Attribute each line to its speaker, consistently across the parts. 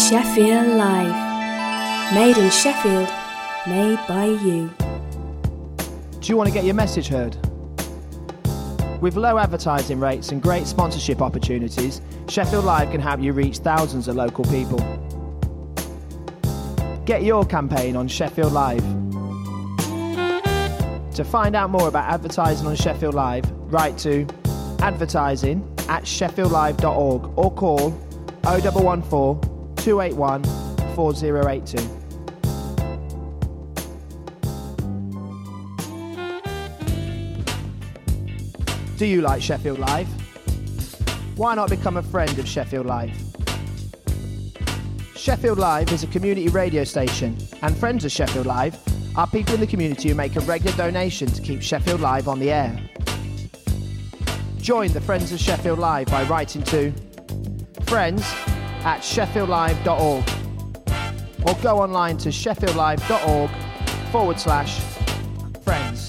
Speaker 1: Sheffield Live. Made in Sheffield, made by you.
Speaker 2: Do you want to get your message heard? With low advertising rates and great sponsorship opportunities, Sheffield Live can help you reach thousands of local people. Get your campaign on Sheffield Live. To find out more about advertising on Sheffield Live, write to advertising@sheffieldlive.org or call 0114 281 4082. Do you like Sheffield Live? Why not become a friend of Sheffield Live? Sheffield Live is a community radio station, and friends of Sheffield Live are people in the community who make a regular donation to keep Sheffield Live on the air. Join the Friends of Sheffield Live by writing to friends@sheffieldlive.org or go online to sheffieldlive.org/friends.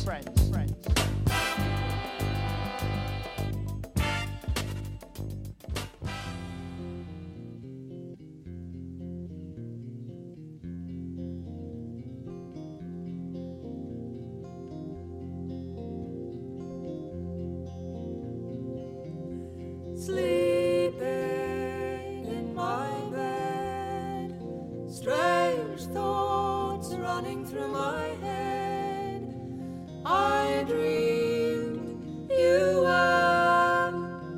Speaker 3: Sleeping in my bed, strange thoughts running through my head. I dreamed you were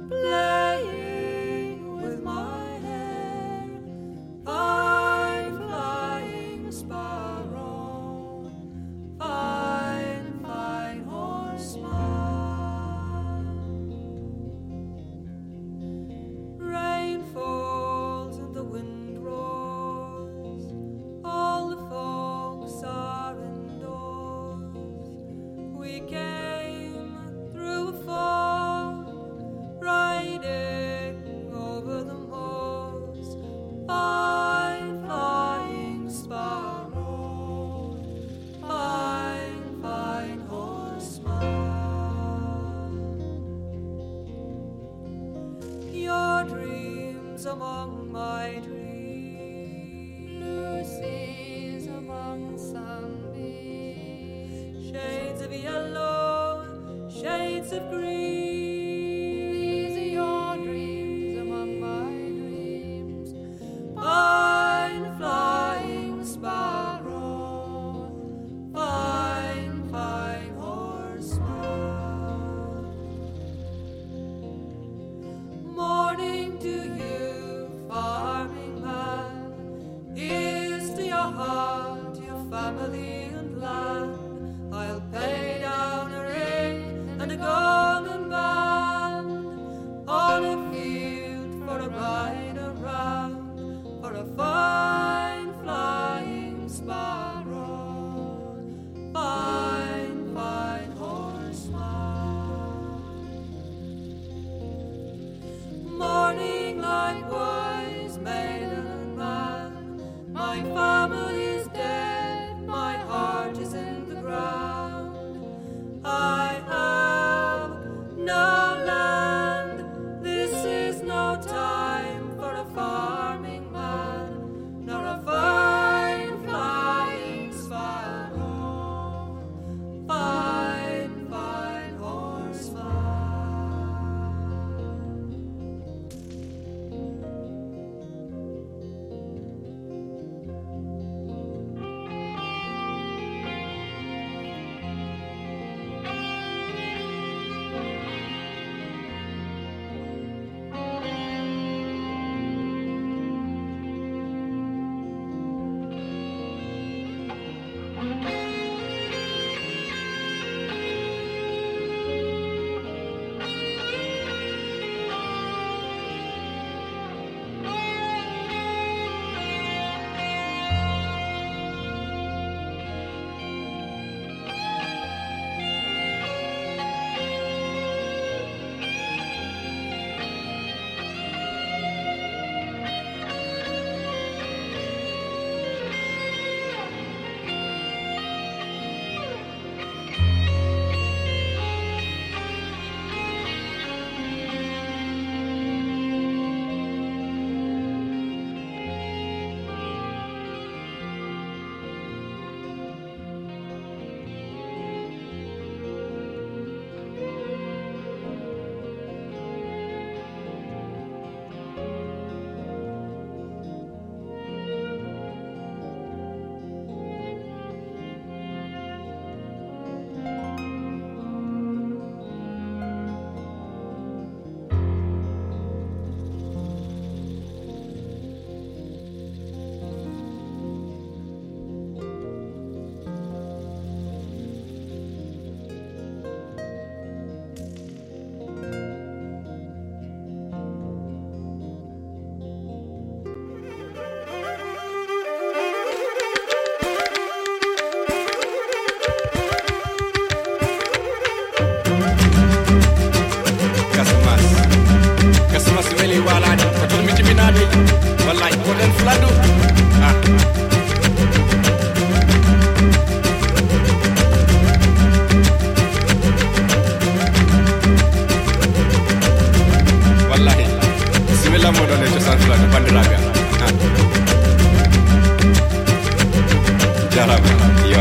Speaker 3: playing with my hair. Fine flying sparrow, fine, fine horseman. Rain falls and the wind roars. All the folks are indoors. We came through a fog, riding over the moors. Fine flying sparrow, fine, fine horseman. Your dreams among my dreams. Lucy's among sunbeams. Shades of yellow, shades of green. These are your dreams among my dreams. Fine flying sparrow, fine, fine horseman. Morning to you, farming man. Here's to your heart, your family and land. I'll pay down a ring and a golden band on a field for a ride around, for a fine flying sparrow, fine, fine horseman. Morning likewise, maiden and man. My family's dead, my heart is in the ground. I have no land, this is no time for a farming man, nor a fine flying sparrow, fine, fine horseman.
Speaker 4: Bismillah modo le cosaan fula de bandiraɓe jarama yo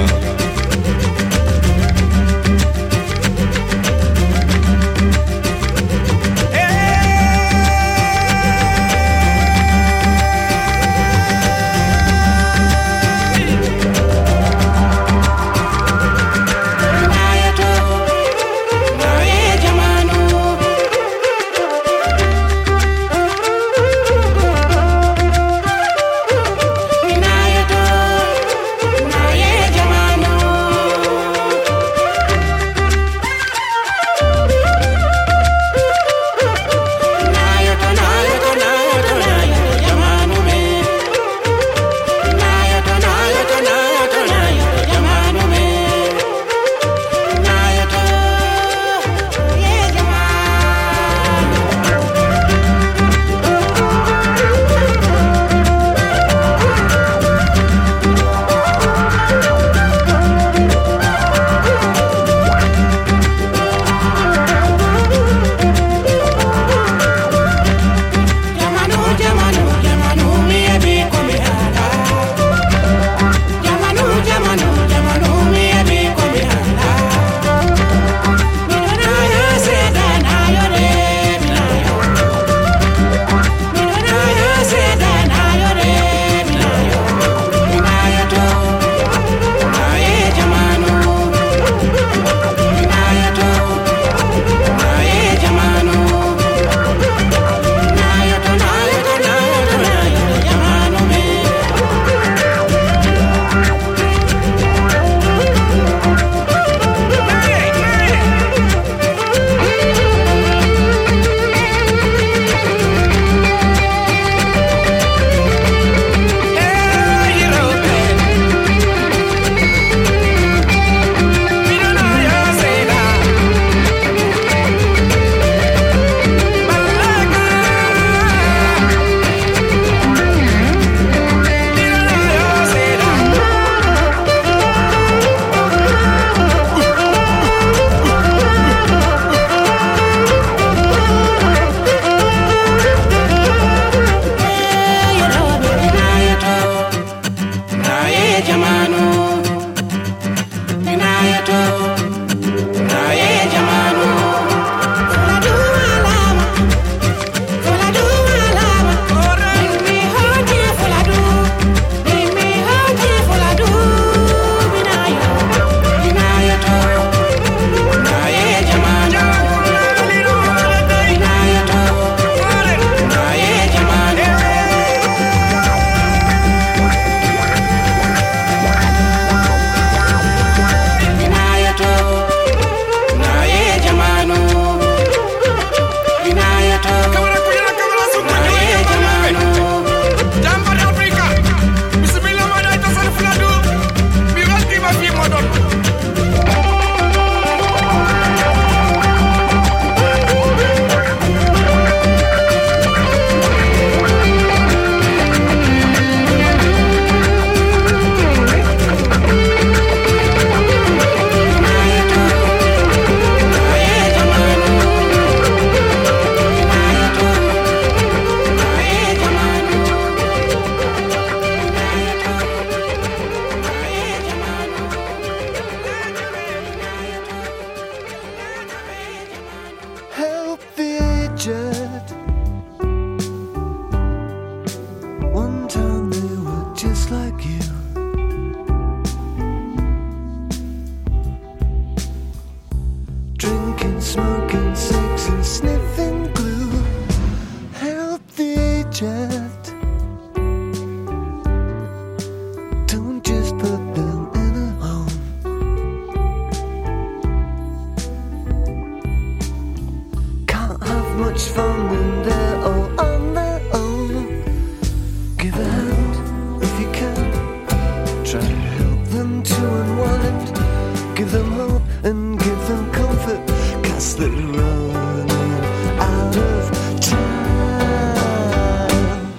Speaker 5: They're running out of time.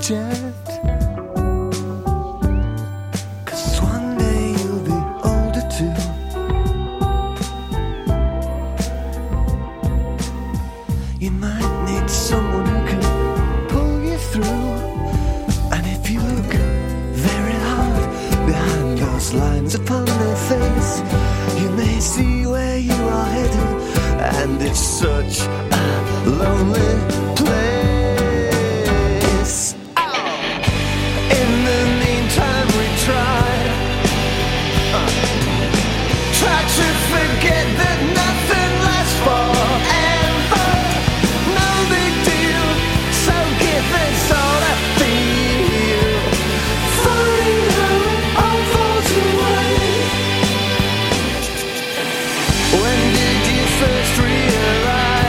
Speaker 5: jet. 'Cause one day you'll be older too. You might need someone who can pull you through. And if you look very hard behind those lines upon their face, you may see where you are headed. And it's such a lonely place. In the meantime we try to forget that nothing lasts forever. No big deal, so give us all I feel. Funny how it all falls away. When did you first realize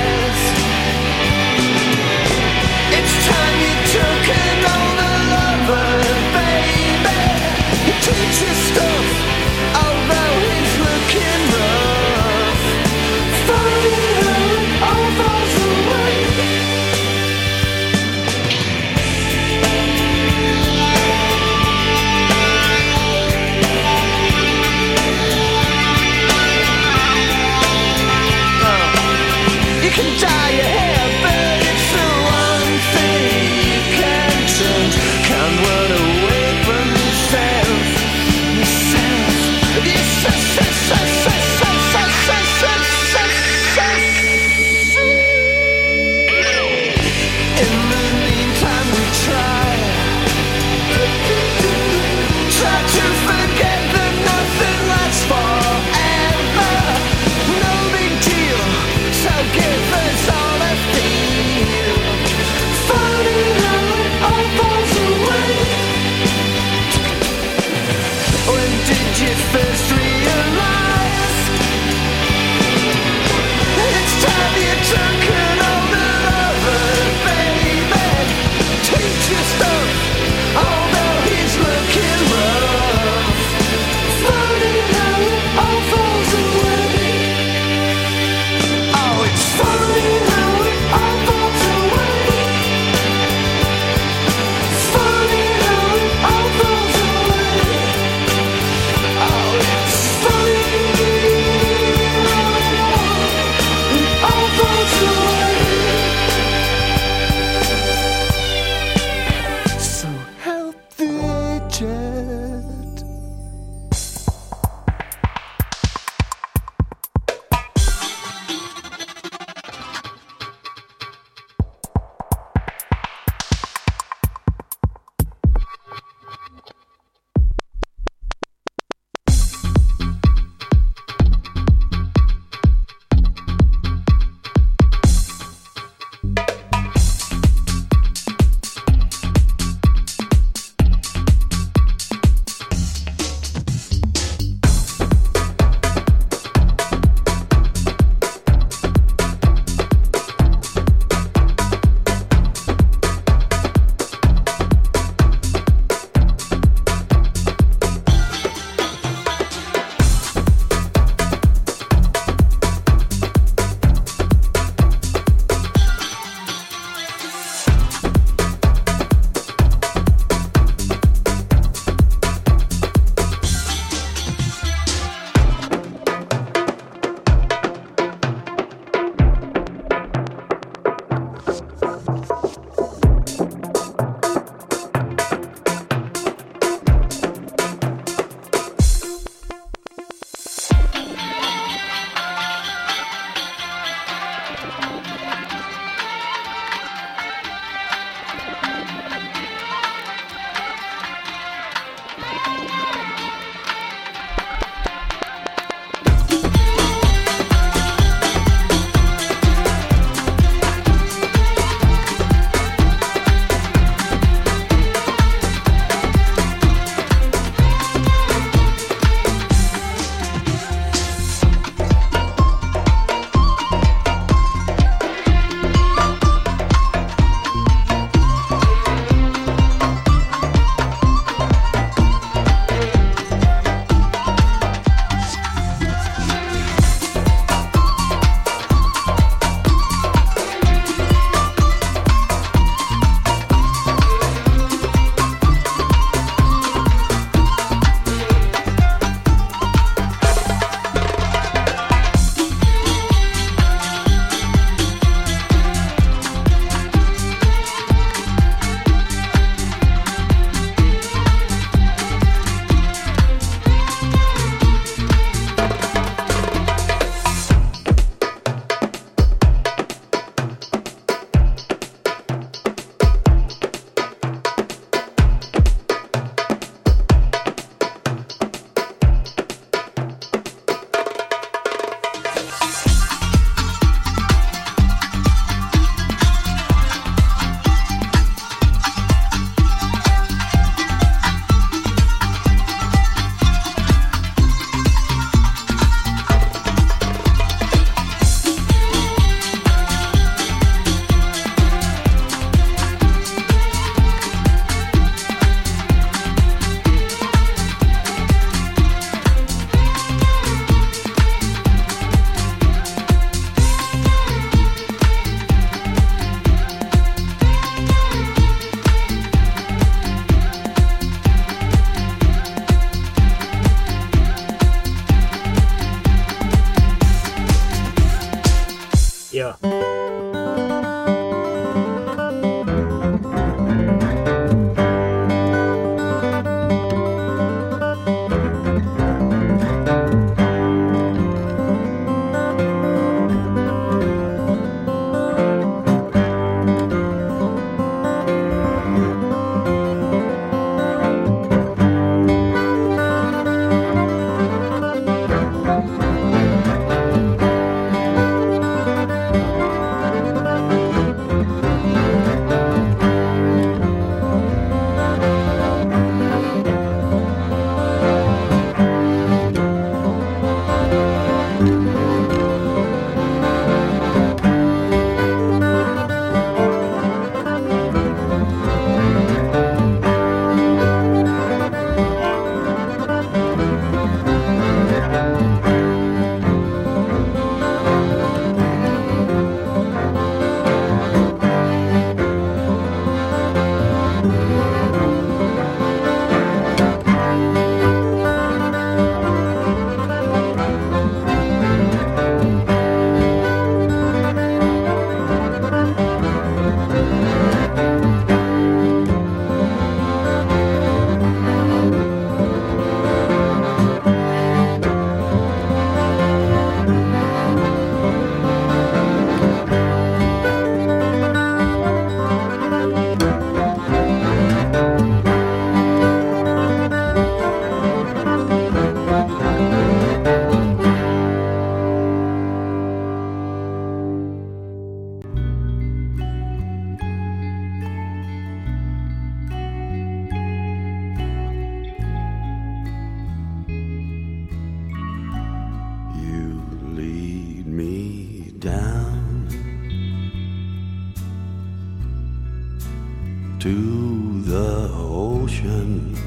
Speaker 5: to the ocean.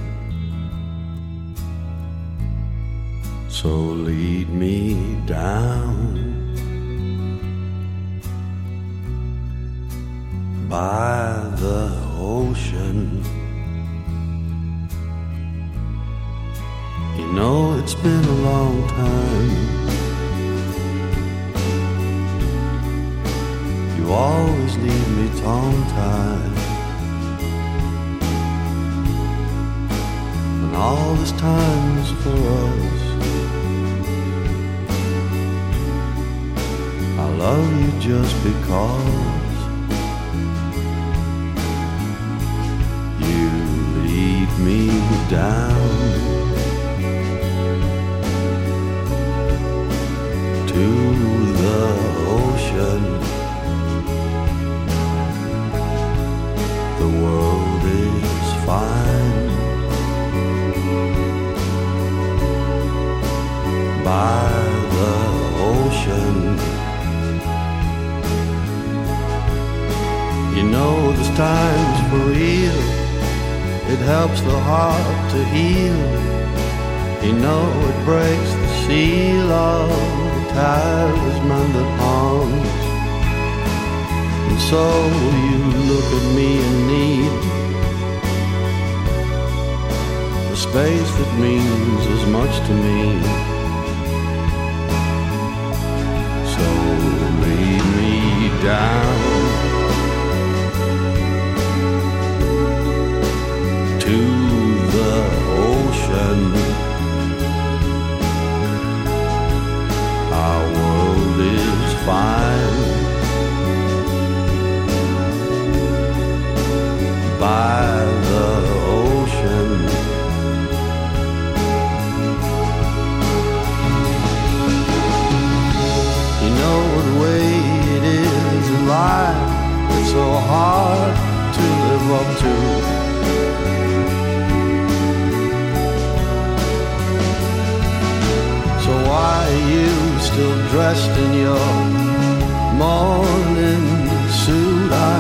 Speaker 5: So lead me down by the ocean. You know it's been a long time. You always leave me tongue-tied, and all this time is for us. I love you just because you lead me down to the ocean. The world is fine by the ocean. You know this time's for real. It helps the heart to heal. You know it breaks the seal of the talisman that haunts. And so you look at me and need the space that means as much to me. So lead me down to the ocean. Our world is fine by the ocean. You know what way it is in life. It's so hard to live up to. So why are you still dressed in your morning suit? I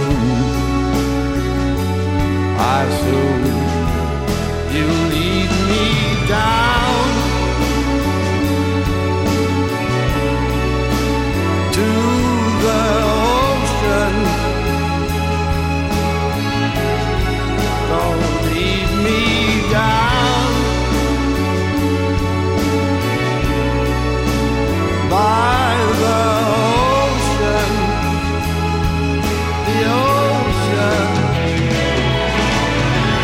Speaker 5: assume you lead me down to the ocean. Don't lead me down by the ocean, the ocean.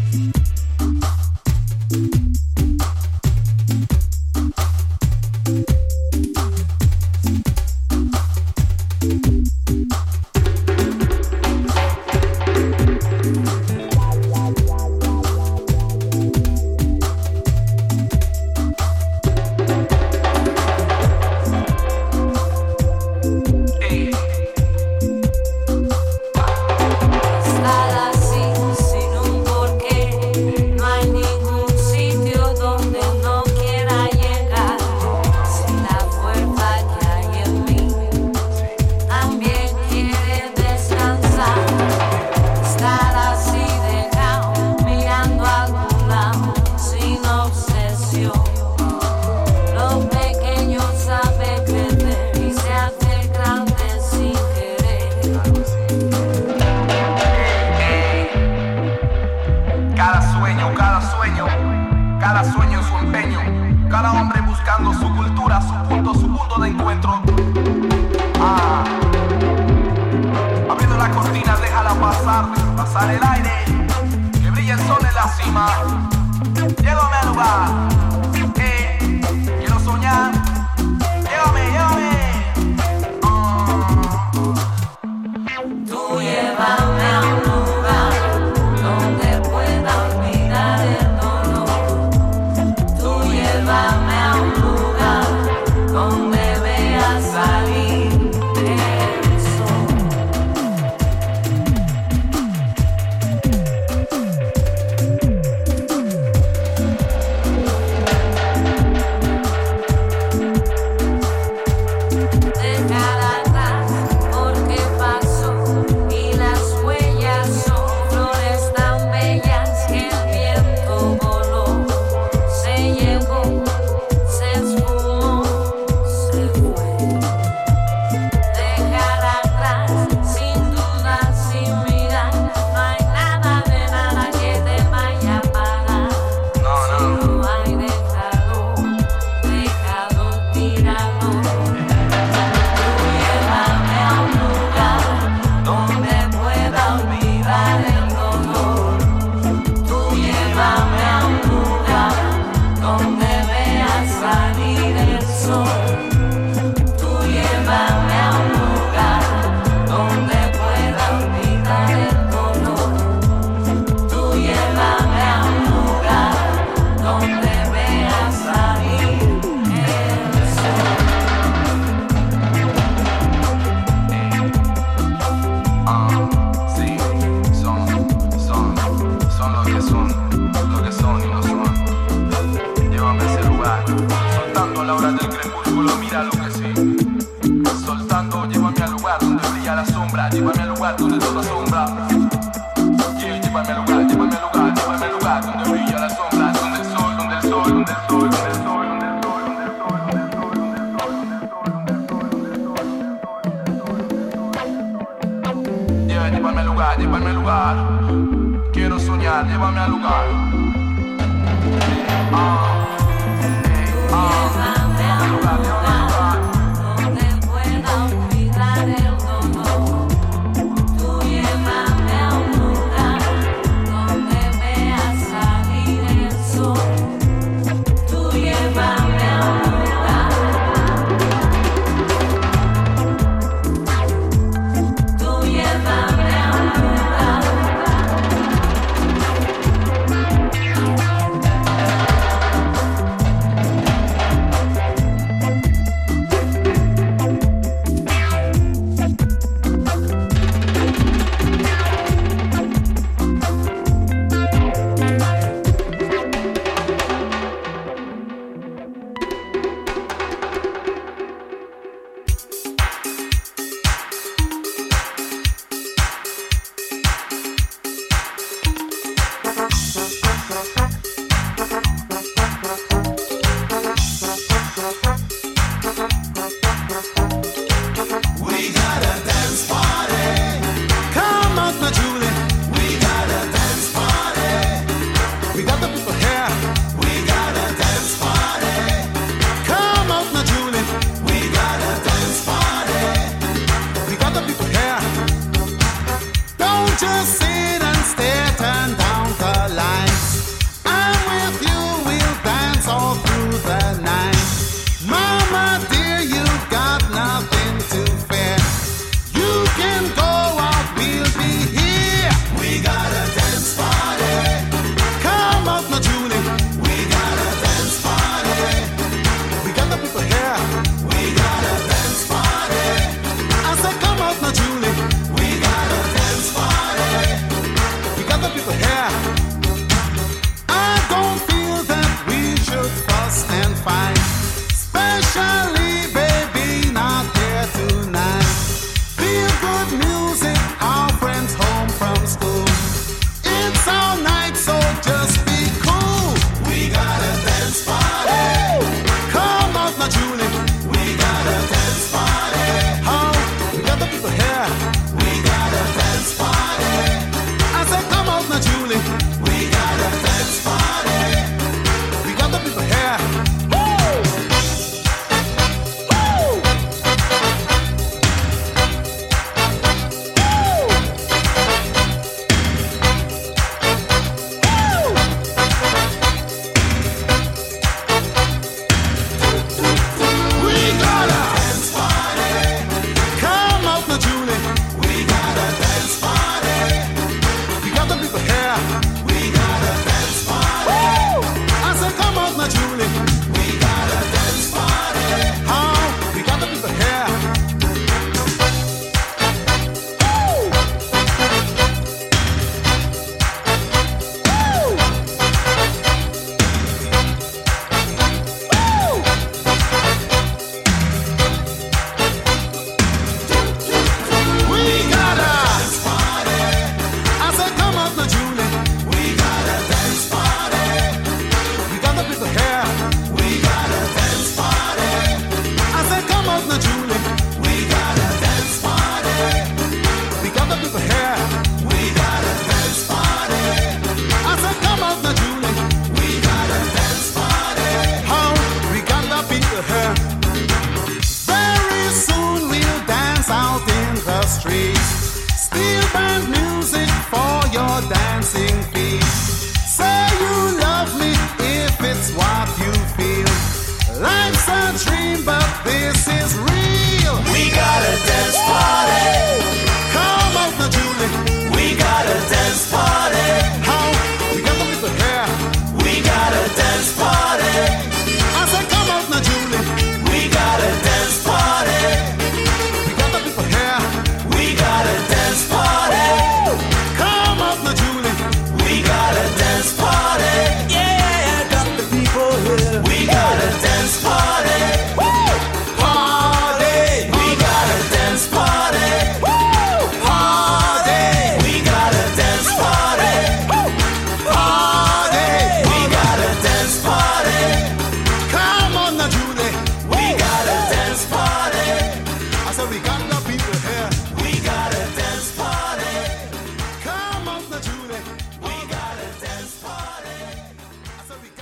Speaker 6: Just sit and stare, turn down the light.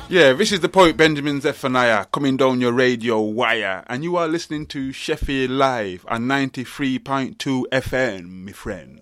Speaker 6: Yeah, this is the poet Benjamin Zephaniah coming down your radio wire, and you are listening to Sheffield Live on 93.2 FM, my friend.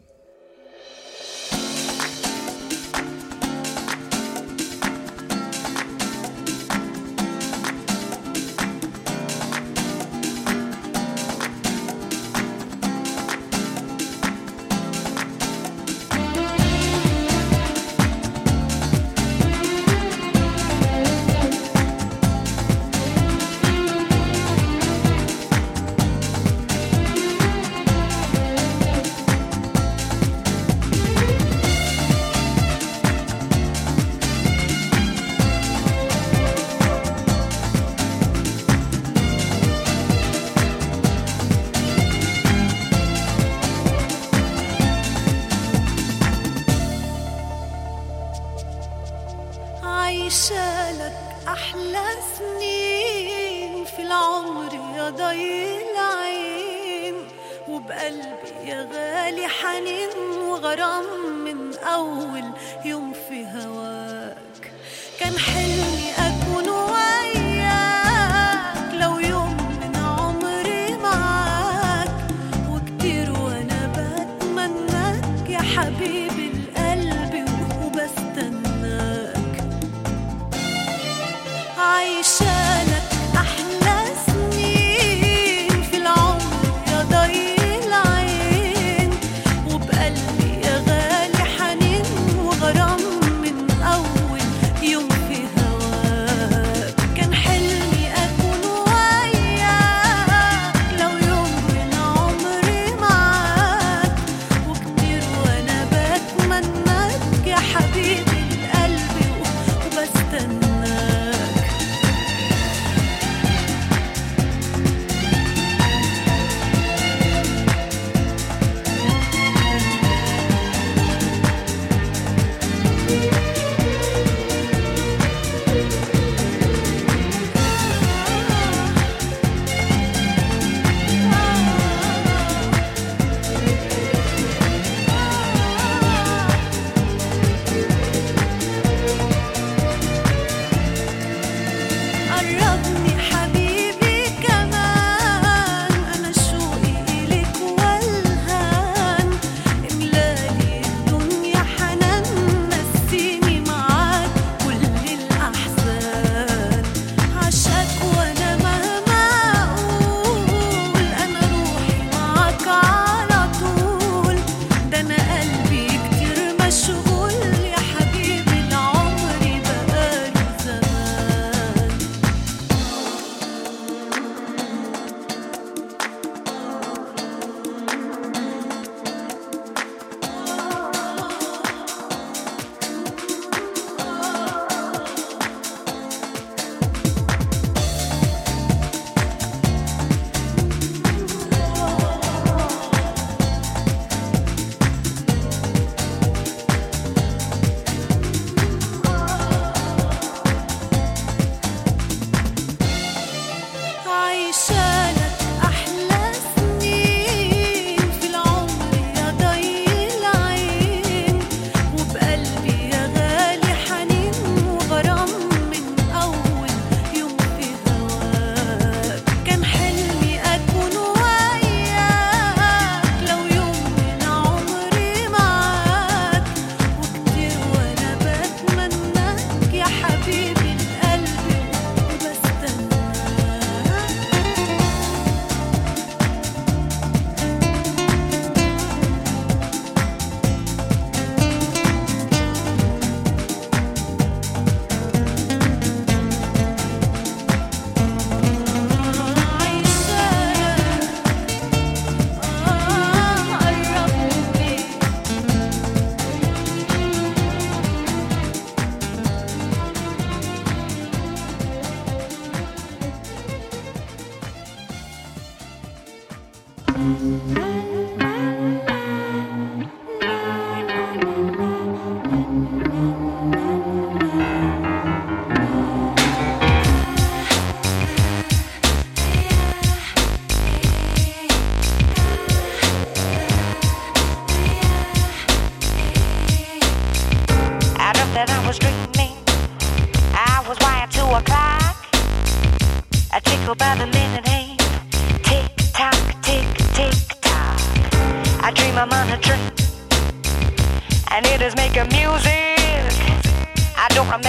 Speaker 7: that I was dreaming. I was wired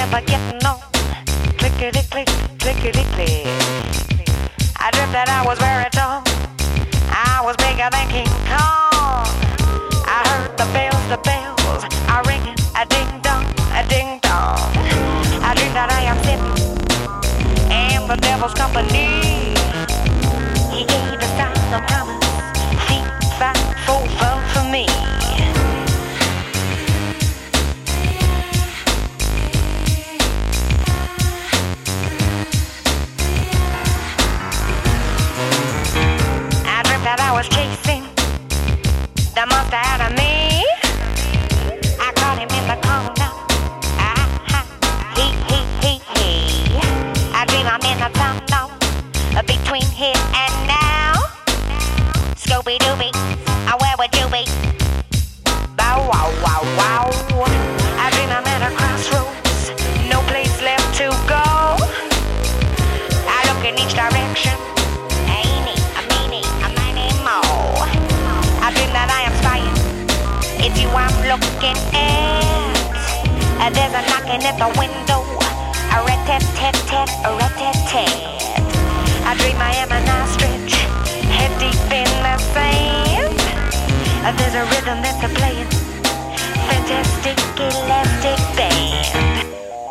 Speaker 7: never getting on. Clickety click, clickety click. I dreamt that I was very tall. I was bigger than King Kong. I heard the bells are ringing, a ding dong, a ding dong. I dream that I am sitting in the devil's company. He gave the sign of promise, 3, 5, 4, fun for me. I dreamt that I was chasing the monster out of me. I caught him in the corner. He. I dream I'm in the tunnel between here and now. Scooby Dooby, where would you be? Bow wow wow wow. I dream I'm at a crossroads, no place left to go. I look in each direction. I dream that I am spying. It's you I'm looking at. There's a knocking at the window. A rat-tat-tat-tat, a rat-tat-tat. I dream I am an ostrich, head deep in the sand. There's a rhythm that's a playing, fantastic elastic band.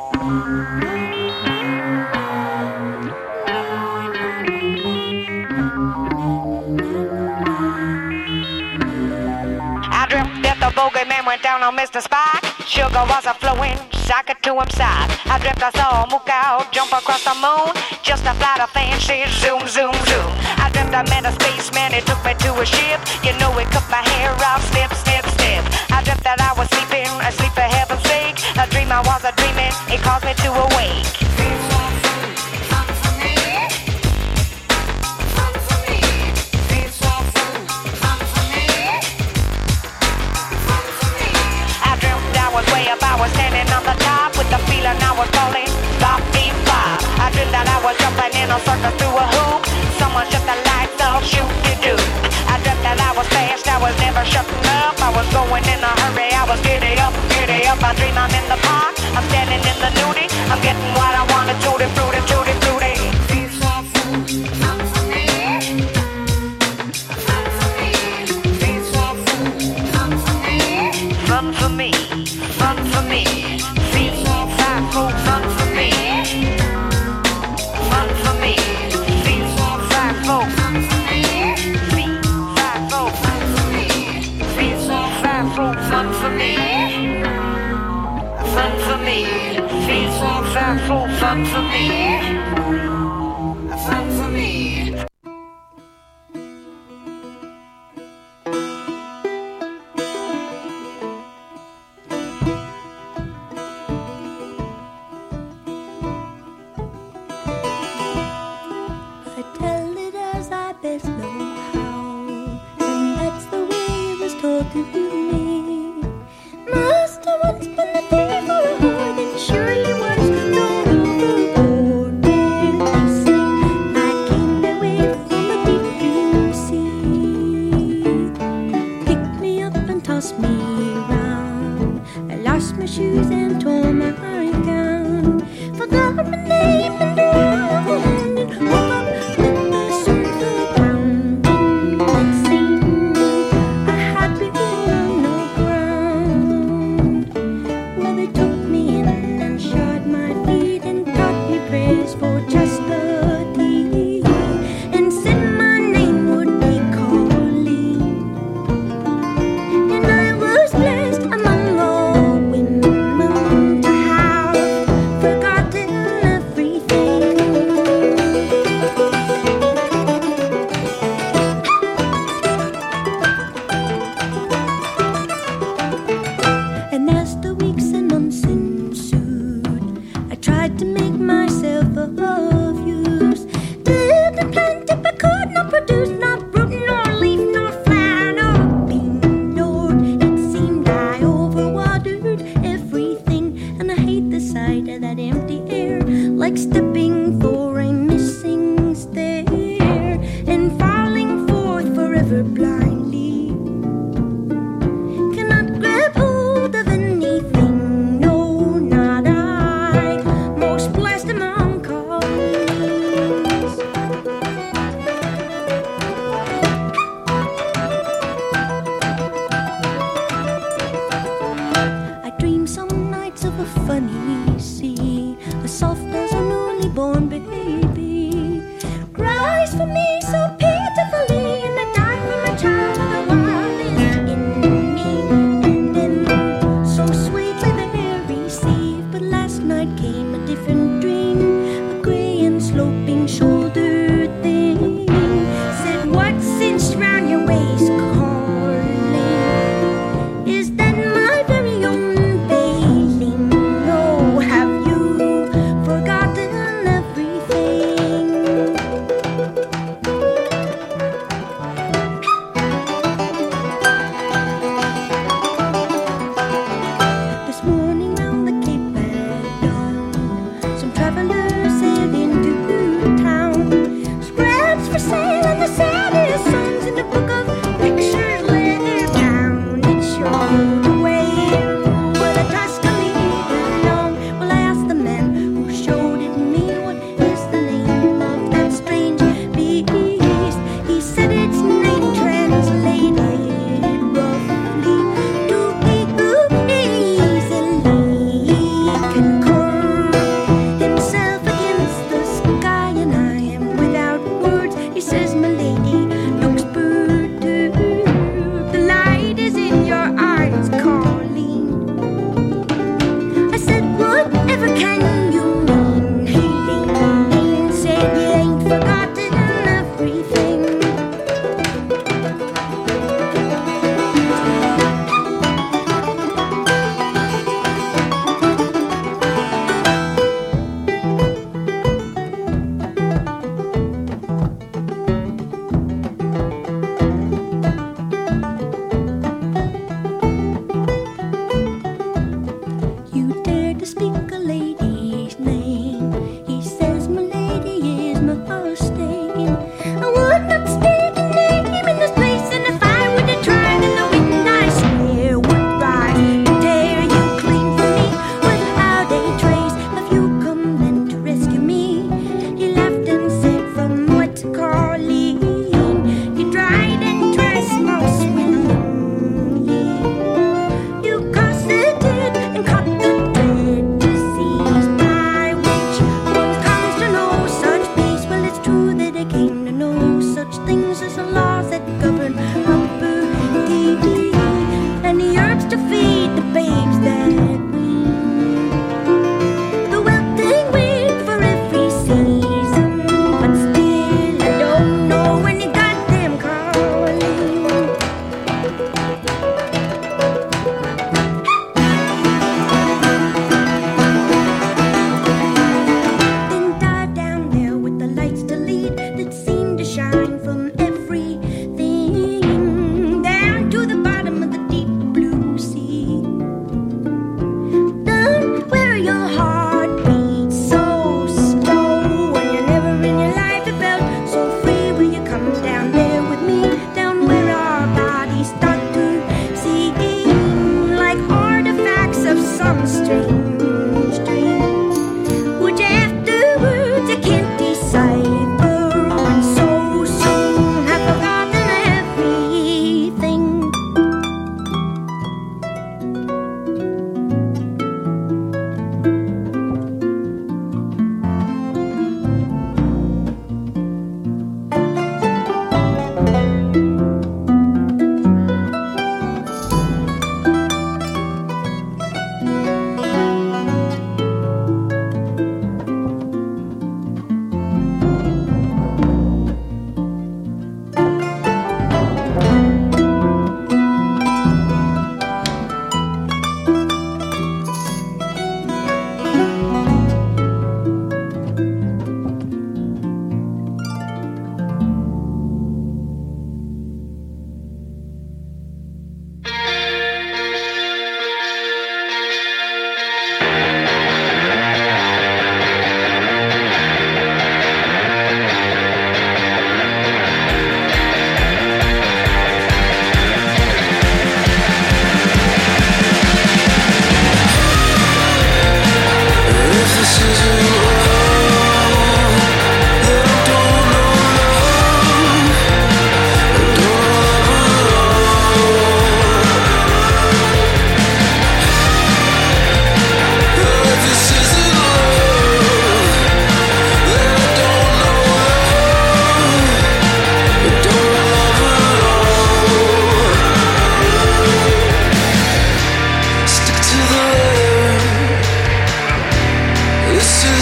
Speaker 7: I dreamt that the bogeyman went down on Mr. Spike. Sugar was a flowing socket to him side. I dreamt I saw a mook owl jump across the moon, just a flight of fancy zoom, zoom, zoom. I dreamt I met a spaceman, he took me to a ship. You know he cut my hair off, snip, snip, snip. I dreamt that I was sleeping, asleep for heaven's sake. A dream I was a dreaming, it caused me to awake. I was standing on the top with the feeling I was falling. Bop, beep, bop. I dreamed that I was jumping in a circle through a hoop. Someone shut the lights off, shoot the doop. I dreamt that I was fast, I was never shutting up. I was going in a hurry, I was giddy up, giddy up. I dream I'm in the park, I'm standing in the nudie. I'm getting what I wanted, tutti frutti, tutti frutti. Fun for me. Fun for me, feet, fat, fun for me. Fun for me, feet, fat, fun for me. Feet, fat, fun for me. Feet, fat, fun for me. Fun for me, feet, fat, fun for me. Fun for me.
Speaker 8: came a different dream, a grey and sloping shoulder thing. Said, what's cinched round your waist, calling? Is that my very own failing? No, have you forgotten everything? This morning round the Cape at dawn, some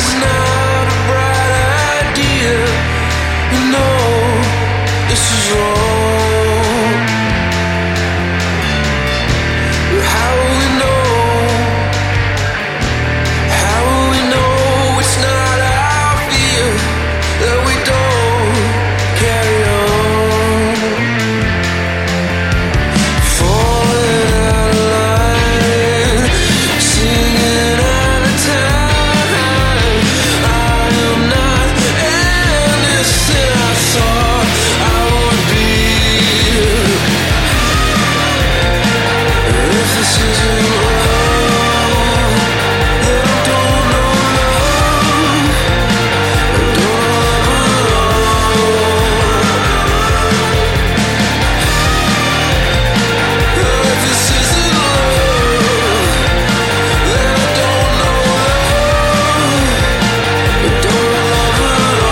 Speaker 5: is not a bright idea. You know this is wrong. But how will we know? How will we know it's not our fear that we don't carry on? Falling out of line, singing out of time. I am not innocent. I thought I would be. If this isn't love, then I don't know love. I don't love at all. If this isn't love, then I don't know love. I don't love at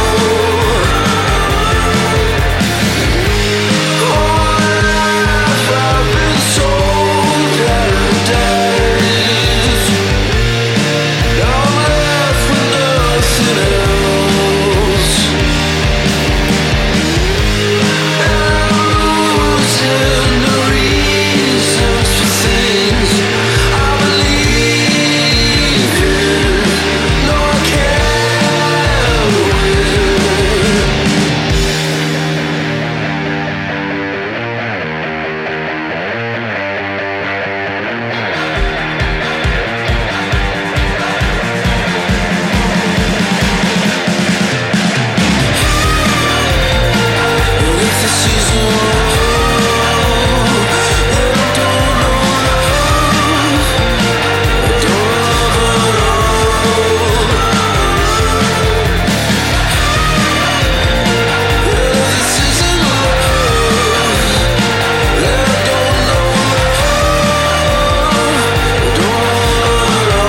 Speaker 5: all. All life I've been sold paradise. Now I'm left with nothing else. And I'm losing the reasons for things I believe in. No, I can't win. If this isn't love, then I don't know love. I don't love at all. If this isn't love, then I don't know love. I don't love at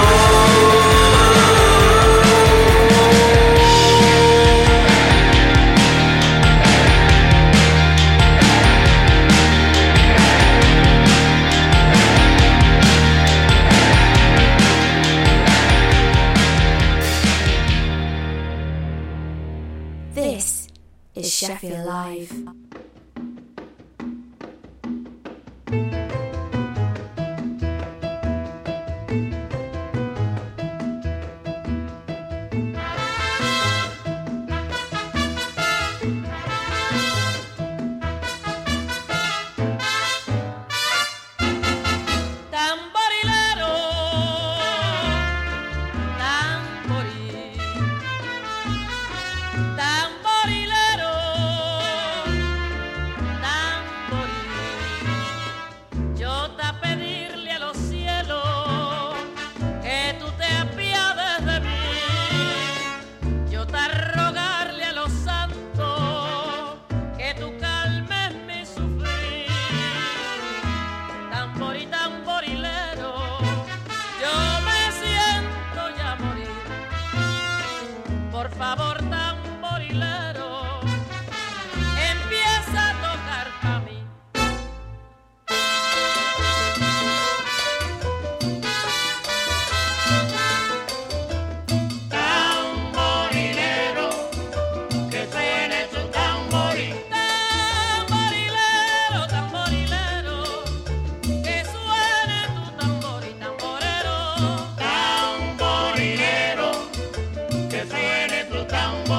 Speaker 1: This is Sheffield Live.
Speaker 3: Tamborilero, tamboril, tamborilero, tamboril. Yo te a pedirle a los cielos que tú te apiades de mí. Yo te a rogarle a los santos que tú calmes mi sufrir. Tambori, tamborilero, yo me siento ya morir. Por favor, tamborilero, empieza a tocar pa' mí. Tamborilero, que suene tu tamboril. Tamborilero, tamborilero, que suene tu tambor y tamborero. Tamborilero, que suene tu tambor.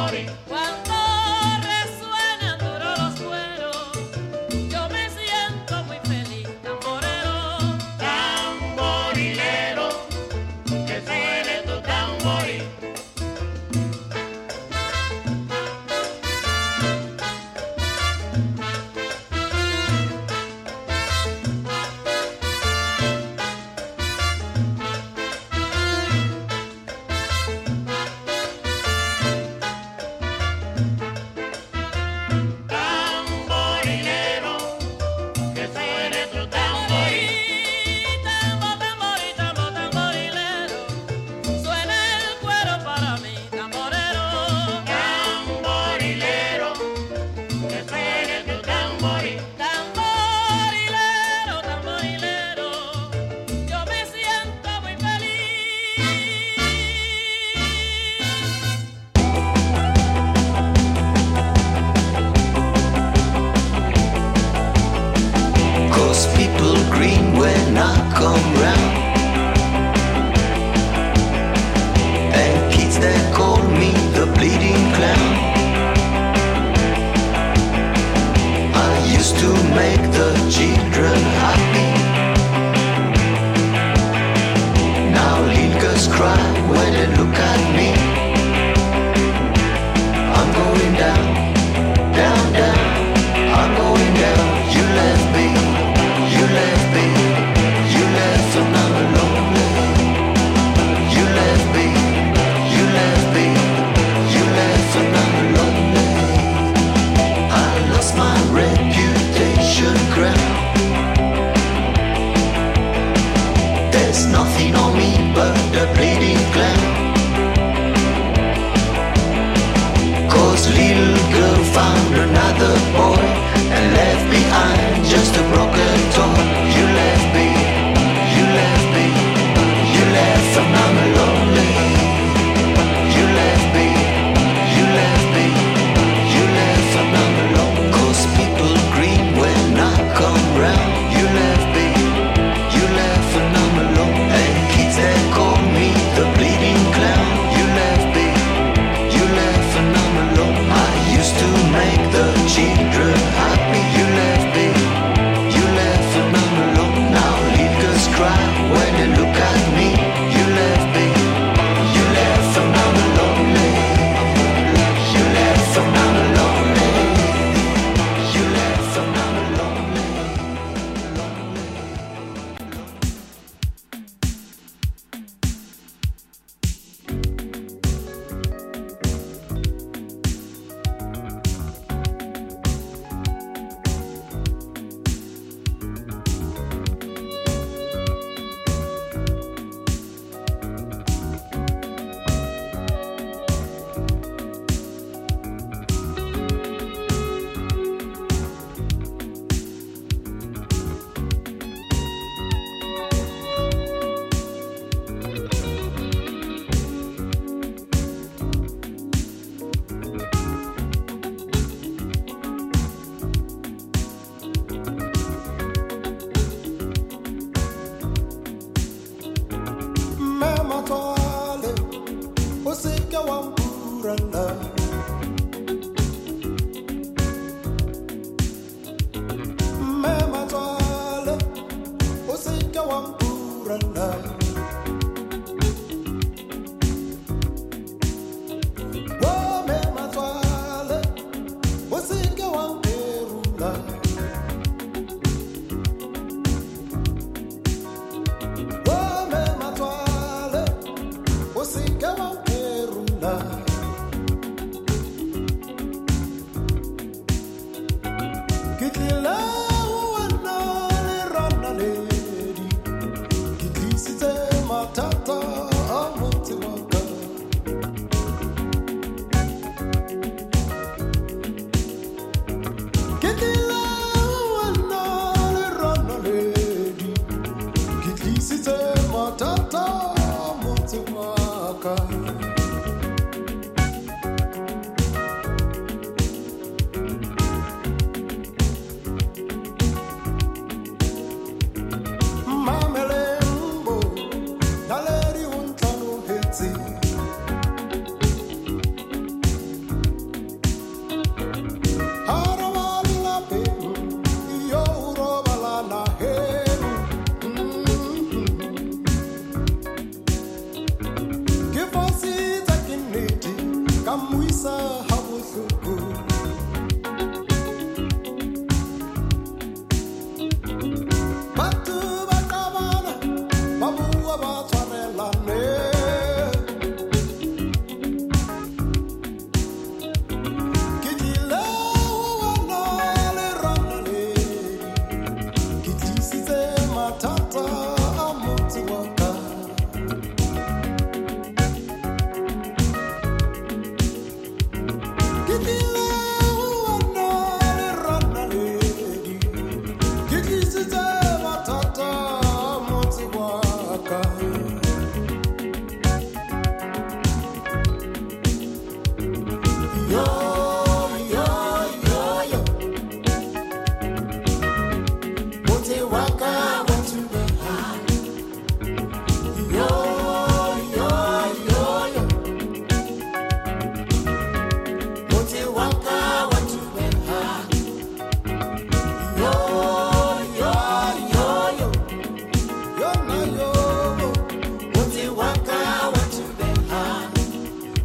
Speaker 9: Yo